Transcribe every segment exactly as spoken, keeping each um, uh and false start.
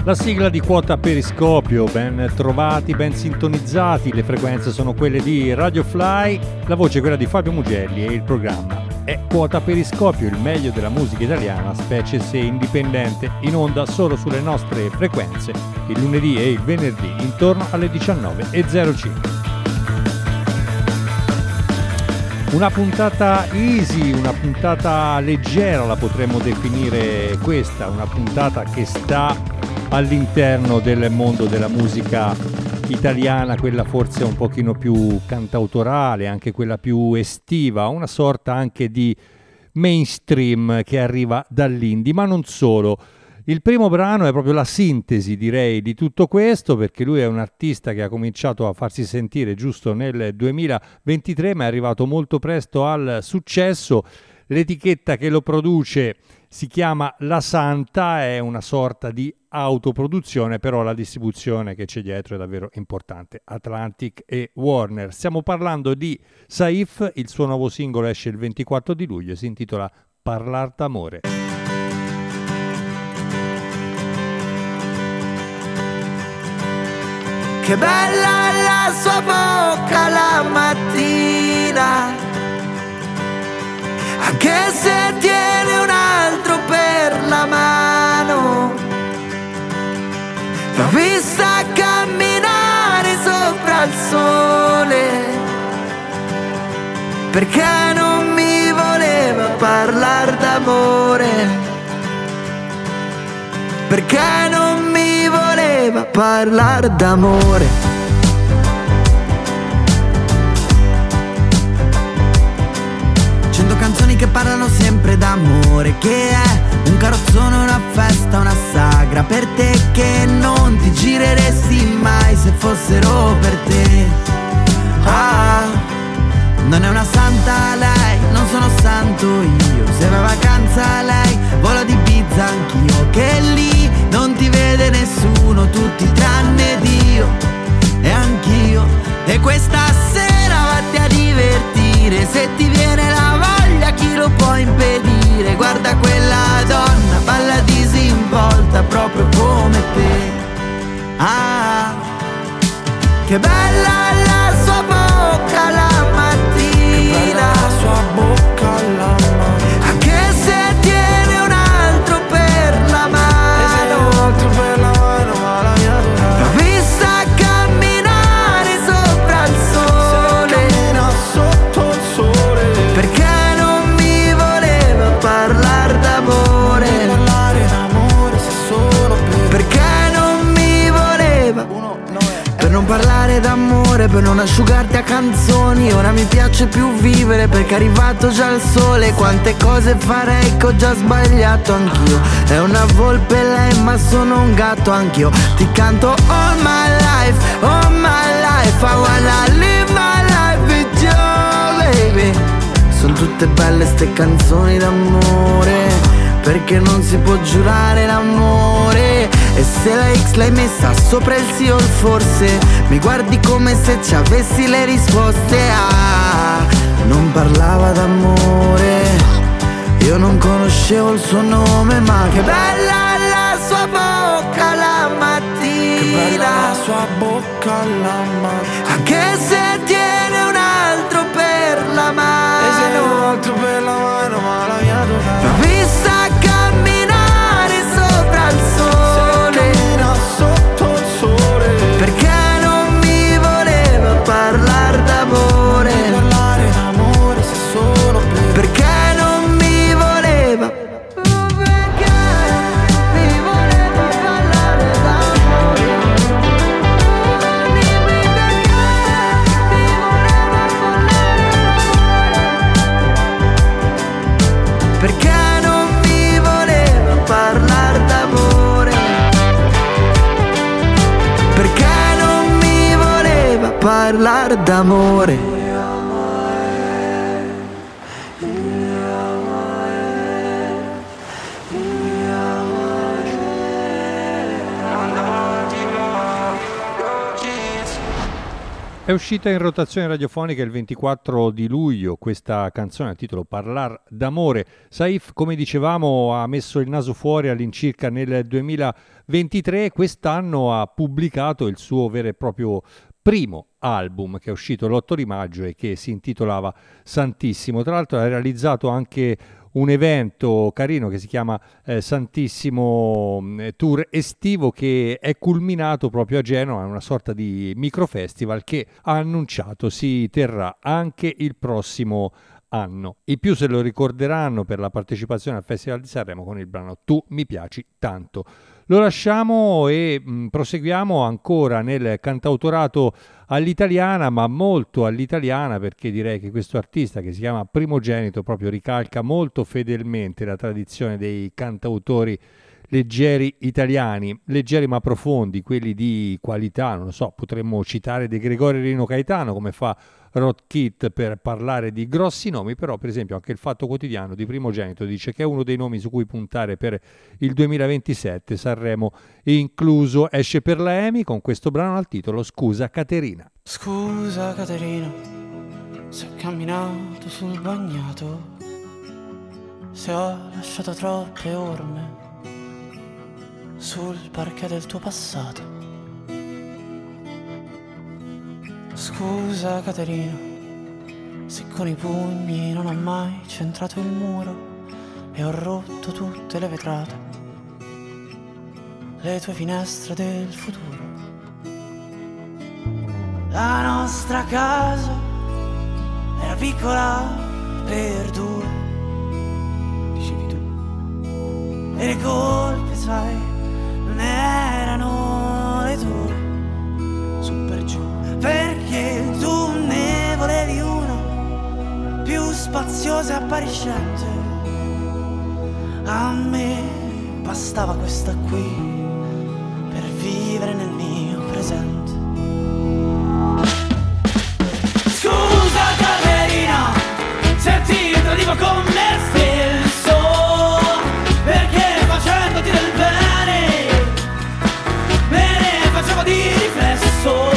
La sigla di Quota Periscopio, ben trovati, ben sintonizzati, le frequenze sono quelle di Radio Fly, la voce è quella di Fabio Mugelli e il programma è Quota Periscopio, il meglio della musica italiana, specie se indipendente, in onda solo sulle nostre frequenze, il lunedì e il venerdì intorno alle diciannove e zero cinque. Una puntata easy, una puntata leggera la potremmo definire questa, una puntata che sta all'interno del mondo della musica italiana, quella forse un pochino più cantautorale, anche quella più estiva, una sorta anche di mainstream che arriva dall'indie, ma non solo. Il primo brano è proprio la sintesi, direi, di tutto questo, perché lui è un artista che ha cominciato a farsi sentire giusto nel duemilaventitré, ma è arrivato molto presto al successo. L'etichetta che lo produce si chiama La Santa, è una sorta di autoproduzione, però la distribuzione che c'è dietro è davvero importante, Atlantic e Warner. Stiamo parlando di Saif, il suo nuovo singolo esce il ventiquattro di luglio e si intitola Parlar d'amore. Che bella la sua bocca la mattina, anche se tiene un altro per la mano. L'ho vista camminare sopra il sole, perché non mi voleva parlare d'amore, perché non mi voleva parlare d'amore. Cento canzoni che parlano sempre d'amore, che è un carrozzone, una festa, una sagra per te, che non ti gireresti mai se fossero per te. Ah, non è una santa lei, non sono santo io, se va a vacanza lei, vola di Ibiza anch'io, che lì non ti vede nessuno, tutti tranne Dio e anch'io. E questa sera vatti a divertire, se ti viene la voglia chi lo può impedire? Guarda quella donna, balla disinvolta proprio come te. Ah, che bella la sua bocca la mattina, che bella la sua bocca la mattina, anche se tiene un altro per la mano, e se un altro per la mano, ma la mia donna. L'ho vista camminare sopra il sole, cammina sotto il sole, perché non mi voleva parlare d'amore, parlare d'amore se solo per, perché non mi voleva uno, no, per non parlare d'amore, per non asciugarti a canzoni. Ora mi piace più vivere perché è arrivato già il sole. Quante cose farei che ho già sbagliato anch'io. È una volpe lei ma sono un gatto anch'io. Ti canto all my life, all my life, I wanna live my life with you, baby. Sono tutte belle ste canzoni d'amore, perché non si può giurare l'amore. E se la X l'hai messa sopra il sì o il forse, mi guardi come se ci avessi le risposte. Ah, non parlava d'amore, io non conoscevo il suo nome, ma che bella la sua bocca la mattina, che bella la sua bocca la mattina, anche se tiene un altro per la mano, e se un altro per la mano, ma la mia donna. L'ho vista camminare sopra il sole, cammina sotto il sole, perché non mi voleva parlare d'amore, parlare d'amore se solo per, perché non mi voleva, perché mi voleva parlare d'amore, dimmi perché mi voleva parlare d'amore, perché non mi voleva parlare d'amore, perché non mi voleva parlare d'amore. È uscita in rotazione radiofonica il ventiquattro di luglio questa canzone a titolo Parlar d'amore. Saif, come dicevamo, ha messo il naso fuori all'incirca nel duemilaventitré e quest'anno ha pubblicato il suo vero e proprio primo album, che è uscito l'otto di maggio e che si intitolava Santissimo. Tra l'altro ha realizzato anche un evento carino che si chiama eh, Santissimo Tour estivo, che è culminato proprio a Genova, una sorta di microfestival che ha annunciato si terrà anche il prossimo anno. I più se lo ricorderanno per la partecipazione al Festival di Sanremo con il brano Tu mi piaci tanto. Lo lasciamo e mh, proseguiamo ancora nel cantautorato all'italiana, ma molto all'italiana, perché direi che questo artista, che si chiama Primogenito, proprio ricalca molto fedelmente la tradizione dei cantautori leggeri italiani, leggeri ma profondi, quelli di qualità. Non lo so, potremmo citare De Gregori Rino Gaetano, come fa Rod Kit, per parlare di grossi nomi, però per esempio anche il Fatto Quotidiano di Primogenito dice che è uno dei nomi su cui puntare per il duemilaventisette, Sanremo incluso. Esce per la EMI con questo brano al titolo Scusa Caterina. Scusa Caterina, se ho camminato sul bagnato, se ho lasciato troppe orme sul parquet del tuo passato. Scusa Caterina, se con i pugni non ho mai centrato il muro e ho rotto tutte le vetrate, le tue finestre del futuro. La nostra casa era piccola per due, dicevi tu, e le colpe, sai, non erano le tue, su per giù, perché tu ne volevi una più spaziosa e appariscente. A me bastava questa qui per vivere nel mio presente. Scusa Caterina, se ti tradivo con me stesso, perché facendoti del bene me ne facevo di riflesso.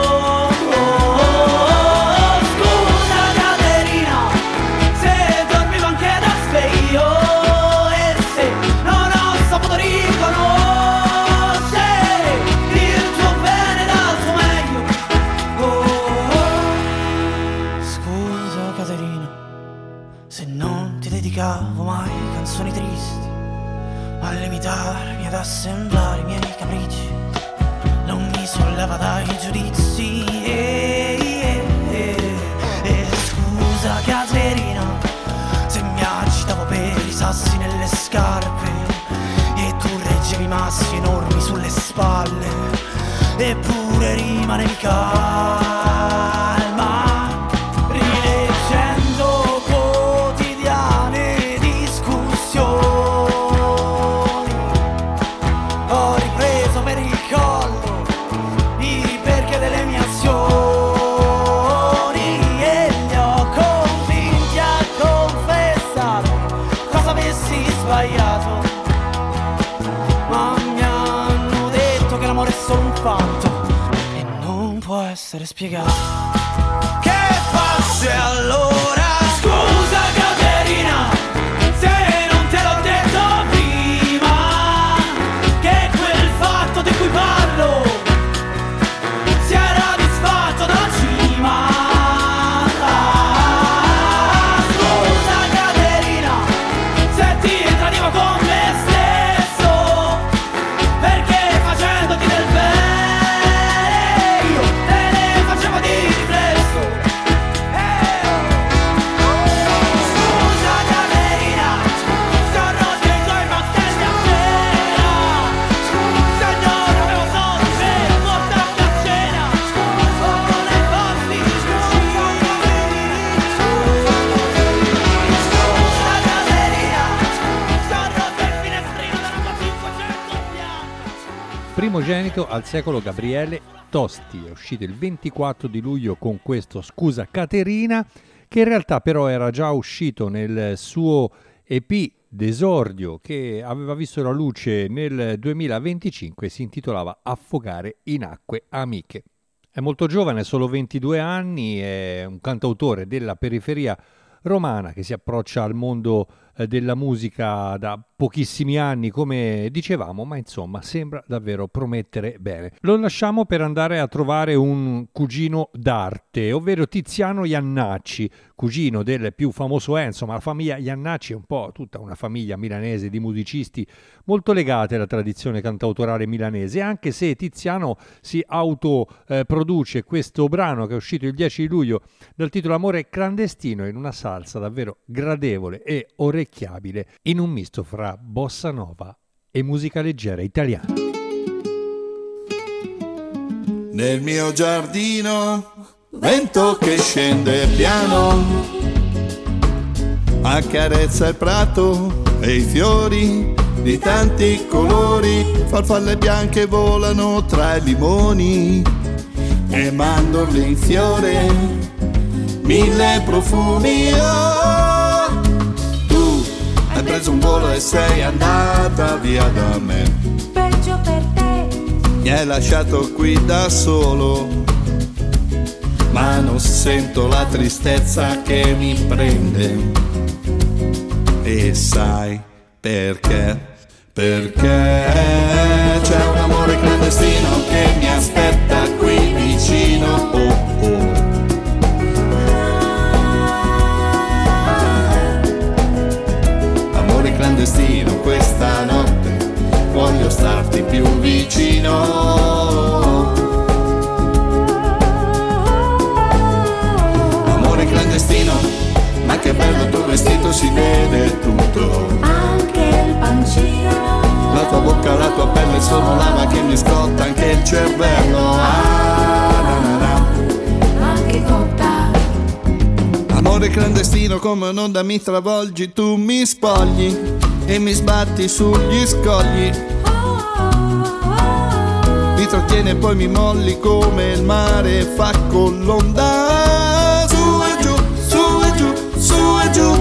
Mai canzoni tristi, a limitarmi ad assemblare i miei capricci, non mi solleva dai giudizi. E, e, e, e scusa Caterina, se mi agitavo per i sassi nelle scarpe e tu reggevi massi enormi sulle spalle, eppure rimanevi calma. E non può essere spiegato. Che faccio allora? Scusa Caterina, se non te l'ho detto prima, che quel fatto di cui parlo si era disfatto dalla cima. Scusa Caterina, se ti tradivo con me stesso, perché facendoti del bene Primogenito al secolo Gabriele Tosti, è uscito il ventiquattro di luglio con questo Scusa Caterina, che in realtà però era già uscito nel suo E P d'esordio che aveva visto la luce nel duemilaventicinque, si intitolava Affogare in acque amiche. È molto giovane, solo ventidue anni, è un cantautore della periferia romana che si approccia al mondo eh, della musica da pochissimi anni, come dicevamo, ma insomma sembra davvero promettere bene. Lo lasciamo per andare a trovare un cugino d'arte, ovvero Tiziano Iannacci, cugino del più famoso Enzo, ma la famiglia Iannacci è un po' tutta una famiglia milanese di musicisti molto legate alla tradizione cantautorale milanese, anche se Tiziano si autoproduce eh, questo brano che è uscito il dieci luglio dal titolo Amore clandestino, in una salsa davvero gradevole e orecchiabile, in un misto fra bossa nova e musica leggera italiana. Nel mio giardino, vento che scende piano, accarezza il prato e i fiori di tanti colori, farfalle bianche volano tra i limoni e mandorle in fiore, mille profumi. Oh, tu hai preso un volo e sei andata via da me, peggio per te. Mi hai lasciato qui da solo, ma non sento la tristezza che mi prende. E sai perché? Perché c'è un amore clandestino che mi aspetta qui vicino. Oh oh. Amore clandestino, questa notte voglio starti più vicino. Amore clandestino, ma che bello il tuo vestito, si vede tutto, Anche il pancino. la tua bocca, la tua pelle sono lava che mi scotta anche il cervello. Ah, na, na, na. Ma che cotta. Amore clandestino, come un'onda mi travolgi, tu mi spogli e mi sbatti sugli scogli, mi trattiene e poi mi molli come il mare fa con l'onda. Su e giù, su e giù, su e giù.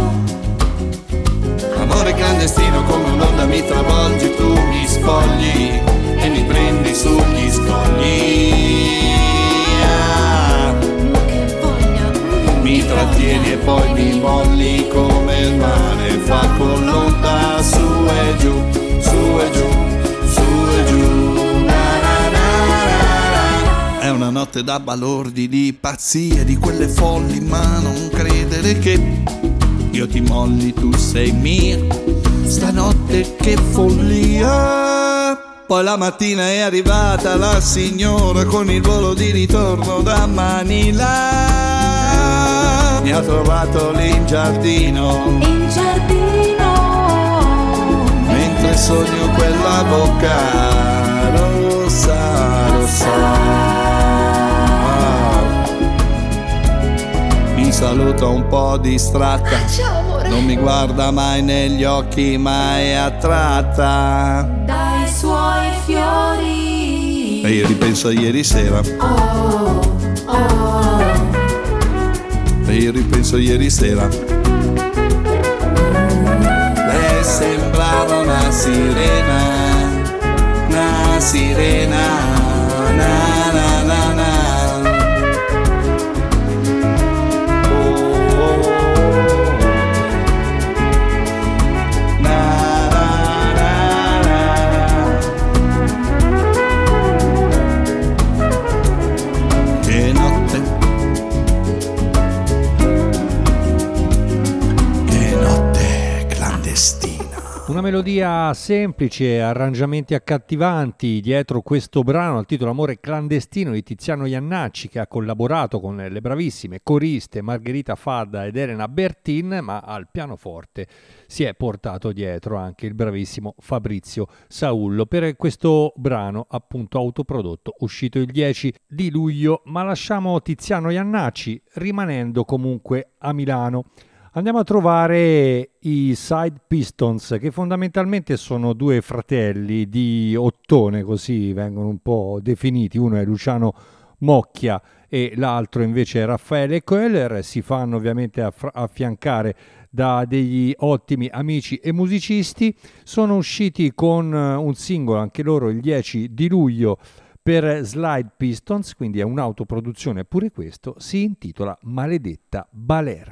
Amore clandestino, come un'onda mi travolgi, tu mi spogli e mi prendi sugli scogli. Ah, Che voglia. mi trattieni e poi mi molli come il mare fa con l'onda. Su e giù, su e giù, su e giù. Na, na, na, na, na. È una notte da balordi, di pazzie, di quelle folli, ma non credere che io ti molli, tu sei mia. Stanotte che follia. Poi la mattina è arrivata la signora con il volo di ritorno da Manila. Mi ha trovato lì in giardino, In giardino. mentre sogno quella bocca rossa, rossa. Mi saluta un po' distratta, Ciao amore. non mi guarda mai negli occhi, ma è attratta. Dai suoi fiori. E io ripenso a ieri sera, Oh, oh. e io ripenso a ieri sera. Lei sembrava una sirena, una sirena, na na na na. Una melodia semplice, arrangiamenti accattivanti dietro questo brano al titolo Amore clandestino di Tiziano Iannacci, che ha collaborato con le bravissime coriste Margherita Fadda ed Elena Bertin, ma al pianoforte si è portato dietro anche il bravissimo Fabrizio Saullo per questo brano appunto autoprodotto uscito il dieci di luglio. Ma lasciamo Tiziano Iannacci rimanendo comunque a Milano. Andiamo a trovare i Side Pistons, che fondamentalmente sono due fratelli di ottone, così vengono un po' definiti. Uno è Luciano Mocchia e l'altro invece è Raffaele Köhler. Si fanno ovviamente aff- affiancare da degli ottimi amici e musicisti. Sono usciti con un singolo, anche loro il dieci di luglio, per Slide Pistons, quindi è un'autoproduzione pure questo, si intitola Maledetta Balera.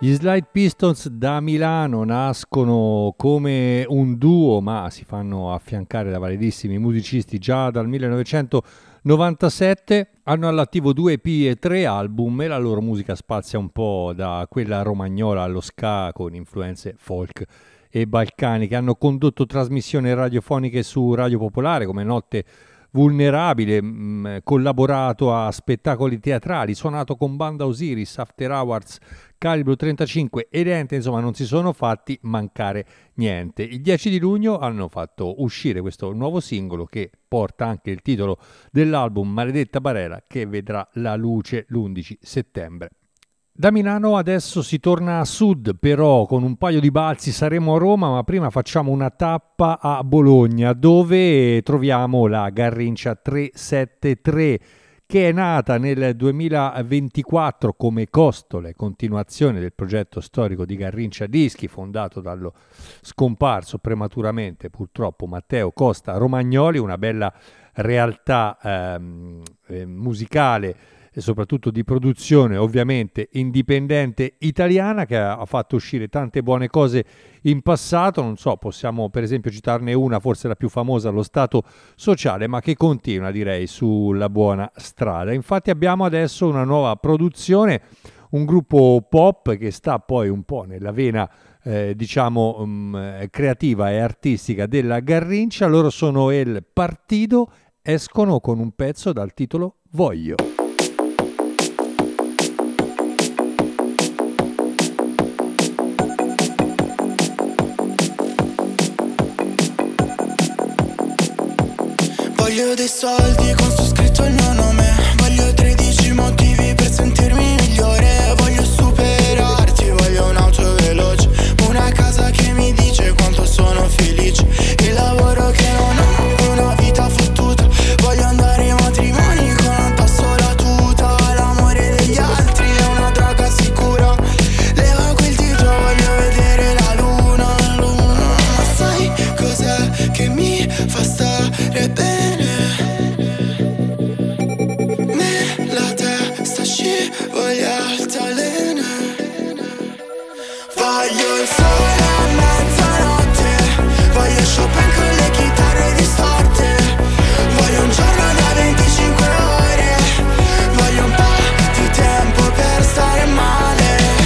Gli Slide Pistons da Milano nascono come un duo, ma si fanno affiancare da validissimi musicisti già dal millenovecentonovantasette. Hanno all'attivo due E P e tre album e la loro musica spazia un po' da quella romagnola allo ska con influenze folk e balcaniche. Hanno condotto trasmissioni radiofoniche su Radio Popolare come Notte Vulnerabile, mh, collaborato a spettacoli teatrali, suonato con Banda Osiris, After Hours, Calibro trentacinque ed Ente, insomma non si sono fatti mancare niente. Il dieci di luglio hanno fatto uscire questo nuovo singolo che porta anche il titolo dell'album Maledetta Barela, che vedrà la luce l'undici settembre. Da Milano adesso si torna a sud, però con un paio di balzi saremo a Roma, ma prima facciamo una tappa a Bologna, dove troviamo la Garrincia trecentosettantatré, che è nata nel duemilaventiquattro come Costole, continuazione del progetto storico di Garrincia Dischi, fondato dallo scomparso prematuramente purtroppo Matteo Costa Romagnoli, una bella realtà ehm, eh, musicale e soprattutto di produzione ovviamente indipendente italiana, che ha fatto uscire tante buone cose in passato. Non so, possiamo per esempio citarne una, forse la più famosa, Lo Stato Sociale, ma che continua, direi, sulla buona strada. Infatti abbiamo adesso una nuova produzione, un gruppo pop che sta poi un po' nella vena eh, diciamo um, creativa e artistica della Garrincia. Loro sono El Partido, escono con un pezzo dal titolo Voglio. Voglio dei soldi con su scritto il mio nome. Voglio tredici motivi per sentirmi migliore. Voglio superarti, voglio un'auto veloce, una casa che mi dice quanto sono felice, il lavoro che non ho, una vita fottuta. Voglio andare ai matrimoni con addosso la tuta. L'amore degli altri è una droga sicura. Leva quel dito, voglio vedere la luna, la luna. Ma sai cos'è che mi fa stare bene? Voglio altalena. Voglio il sole a mezzanotte. Voglio Chopin con le chitarre distorte. Voglio un giorno da venticinque ore. Voglio un po' di tempo per stare male.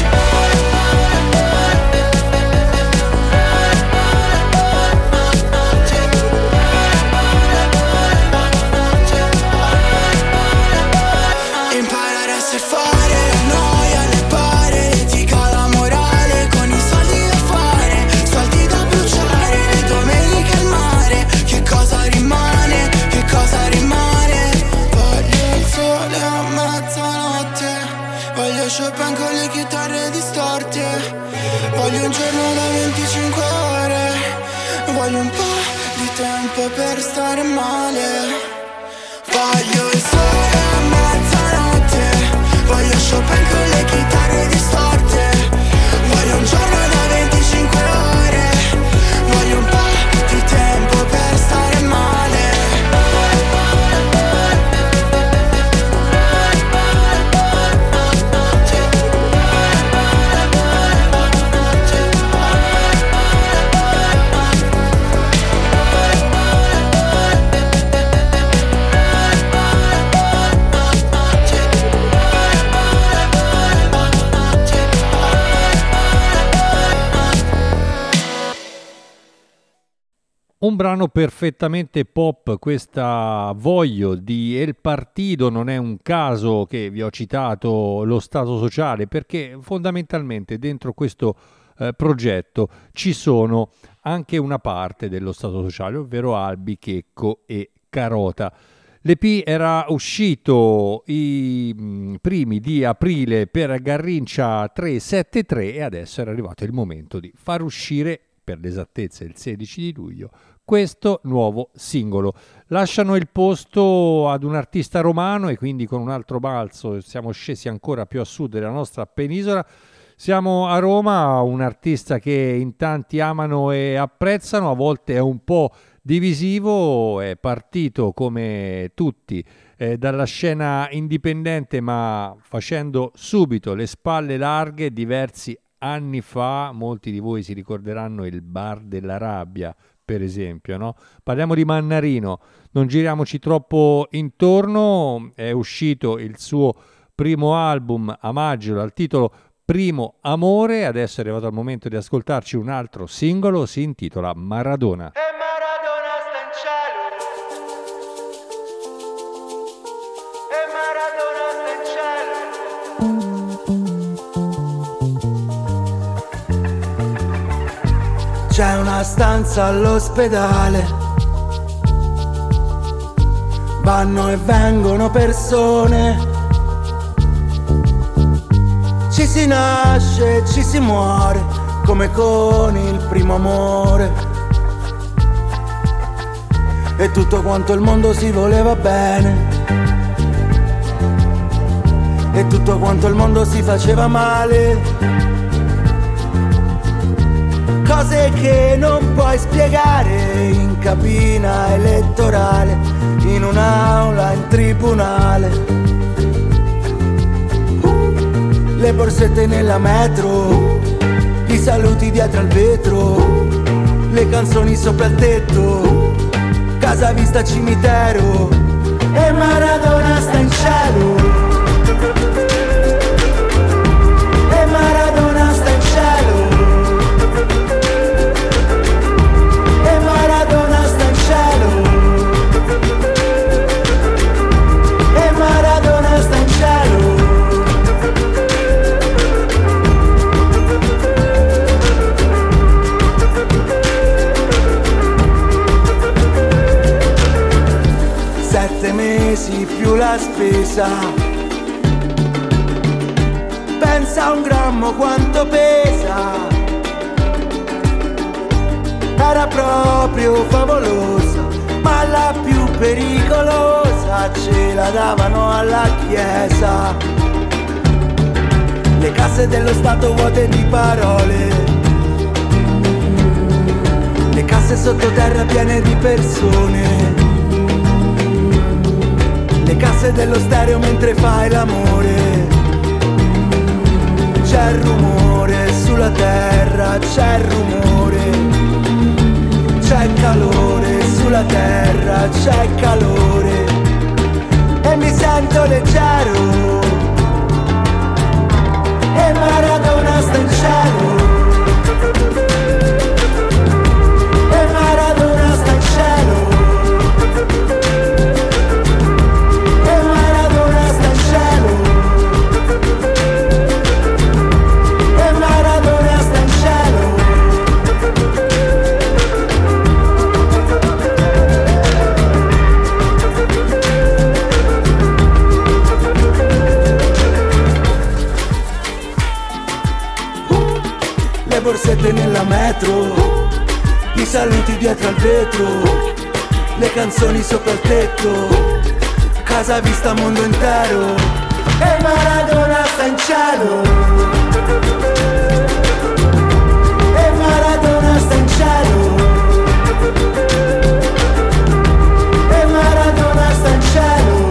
Imparare a surfare, noia alle pare, etica la morale, con i soldi da fare, soldi da bruciare, le domeniche al mare. Che cosa rimane, che cosa rimane? Voglio il sole a mezzanotte. Voglio Chopin con le chitarre distorte. Voglio un giorno da venticinque ore. Voglio un po' di tempo per stare male. Voglio il sole a mezzanotte. Voglio Chopin con le chitarre distorte. Voglio un giorno da venticinque ore. Voglio un po' di tempo per stare male. Un brano perfettamente pop, questa Voglio di El Partido. Non è un caso che vi ho citato Lo Stato Sociale, perché fondamentalmente dentro questo eh, progetto ci sono anche una parte dello Stato Sociale, ovvero Albi, Checco e Carota. L'E P era uscito i mh, primi di aprile per Garrincia trecentosettantatré e adesso era arrivato il momento di far uscire, per l'esattezza il sedici di luglio, questo nuovo singolo. Lasciano il posto ad un artista romano e quindi con un altro balzo siamo scesi ancora più a sud della nostra penisola. Siamo a Roma, un artista che in tanti amano e apprezzano, a volte è un po' divisivo, è partito come tutti eh, dalla scena indipendente, ma facendo subito le spalle larghe, diversi anni fa, molti di voi si ricorderanno il Bar della Rabbia, per esempio, no? Parliamo di Mannarino, non giriamoci troppo intorno, è uscito il suo primo album a maggio dal titolo Primo Amore, adesso è arrivato il momento di ascoltarci un altro singolo, si intitola Maradona. E Maradona sta in cielo. E Maradona sta in cielo. C'è una stanza all'ospedale, vanno e vengono persone. Ci si nasce, ci si muore, come con il primo amore. E tutto quanto il mondo si voleva bene, e tutto quanto il mondo si faceva male. Cose che non puoi spiegare in cabina elettorale, in un'aula, in tribunale. Le borsette nella metro, i saluti dietro al vetro, le canzoni sopra il tetto, casa vista cimitero. E Maradona sta in cielo. E Maradona sta in cielo. E Maradona sta in cielo. E Maradona sta in cielo. Sette mesi più la spesa, pensa a un grammo quanto pesa. Era proprio favolosa, ma la più pericolosa ce la davano alla chiesa. Le casse dello Stato vuote di parole, le casse sottoterra piene di persone. Le casse dello stereo mentre fai l'amore. C'è il rumore sulla terra, c'è il rumore. C'è il calore sulla terra, c'è il calore. E mi sento leggero. E Maradona sta in cielo. E Maradona sta in cielo. Borsette nella metro, i saluti dietro al vetro, le canzoni sopra il tetto, casa vista mondo intero. E Maradona sta in cielo. E Maradona sta in cielo. E Maradona sta in cielo.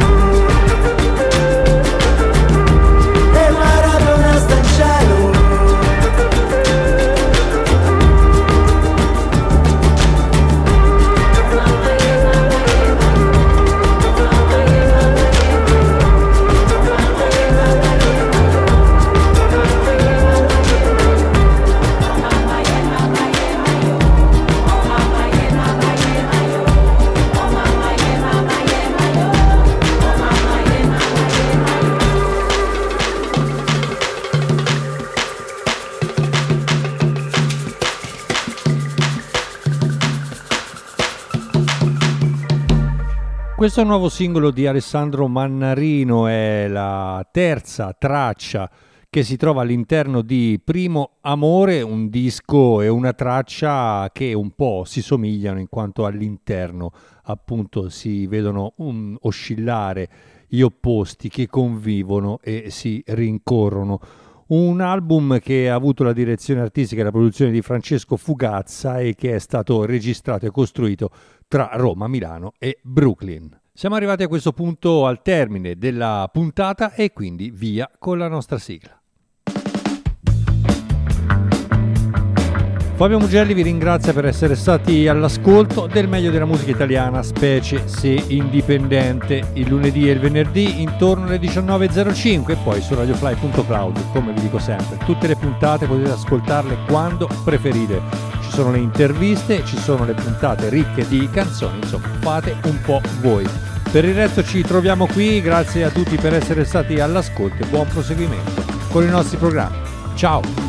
E Maradona sta in cielo. Questo nuovo singolo di Alessandro Mannarino è la terza traccia che si trova all'interno di Primo Amore, un disco e una traccia che un po' si somigliano in quanto all'interno appunto si vedono um, oscillare gli opposti che convivono e si rincorrono. Un album che ha avuto la direzione artistica e la produzione di Francesco Fugazza e che è stato registrato e costruito tra Roma, Milano e Brooklyn. Siamo arrivati a questo punto al termine della puntata e quindi via con la nostra sigla. Fabio Mugelli vi ringrazia per essere stati all'ascolto del meglio della musica italiana, specie se indipendente, il lunedì e il venerdì intorno alle diciannove e zero cinque e poi su radiofly punto cloud. Come vi dico sempre, tutte le puntate potete ascoltarle quando preferite, ci sono le interviste, ci sono le puntate ricche di canzoni, insomma fate un po' voi. Per il resto ci troviamo qui, grazie a tutti per essere stati all'ascolto e buon proseguimento con i nostri programmi. Ciao!